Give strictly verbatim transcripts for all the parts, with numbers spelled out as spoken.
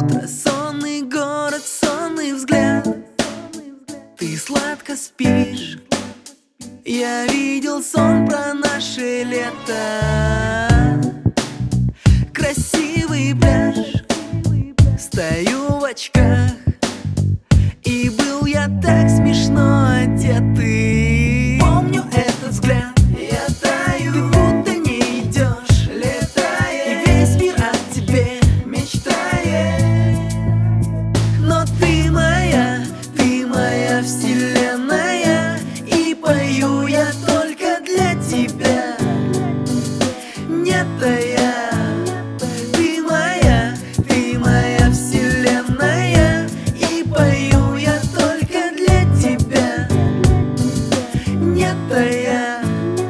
Сонный город, сонный взгляд, ты сладко спишь. Я видел сон про наше лето. Красивый пляж, стою в очках, и был я так смешно одетый. Помню этот взгляд, я таю, ты будто не идешь, летая, и весь мир о тебе мечтает. Но ты моя, ты моя вселенная, и пою я только для тебя. Нет, я, ты моя, ты моя вселенная, и пою я только для тебя. Нет, я.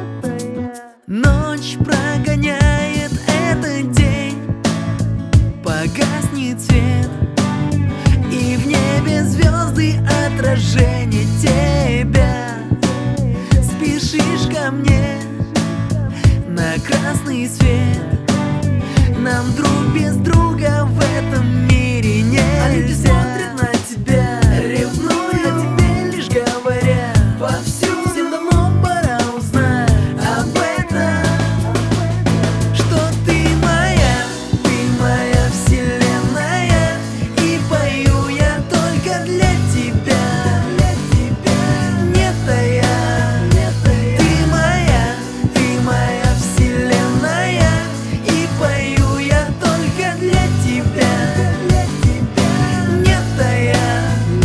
Ночь прогоняет этот день, погаснет свет, и в небе звезды отражение тебя. Спешишь ко мне на красный свет, нам друг без друга в этом мире нельзя. А люди смотрят на тебя, ревнуют, о тебе лишь говорят повсюду. Всем давно пора узнать об этом, что ты моя, ты моя вселенная, и пою я только для тебя. Нет, я, ты моя, ты моя вселенная, и пою я только для тебя. Нет, я.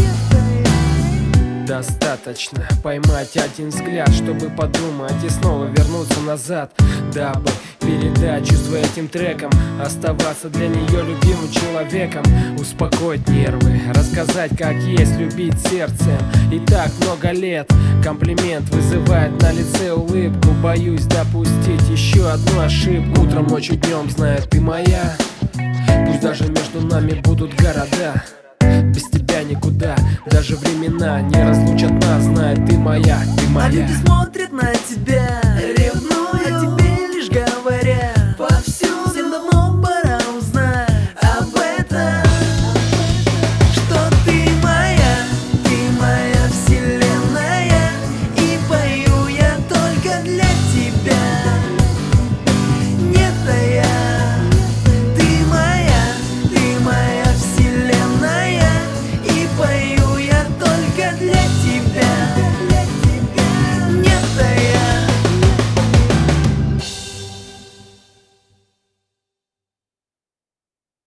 Достаточно поймать один взгляд, чтобы подумать и снова вернуться назад, дабы передать чувства этим треком, оставаться для нее любимым человеком, успокоить нервы, рассказать, как есть любить сердцем. И так много лет комплимент вызывает на лице улыбку. Боюсь допустить еще одну ошибку. Утром, ночью, днем, знаю, ты моя. Пусть даже между нами будут города, без тебя никуда, даже времена не разлучат нас, знает, ты моя, ты моя. А люди смотрят на тебя, ревнуют, о тебе лишь говорят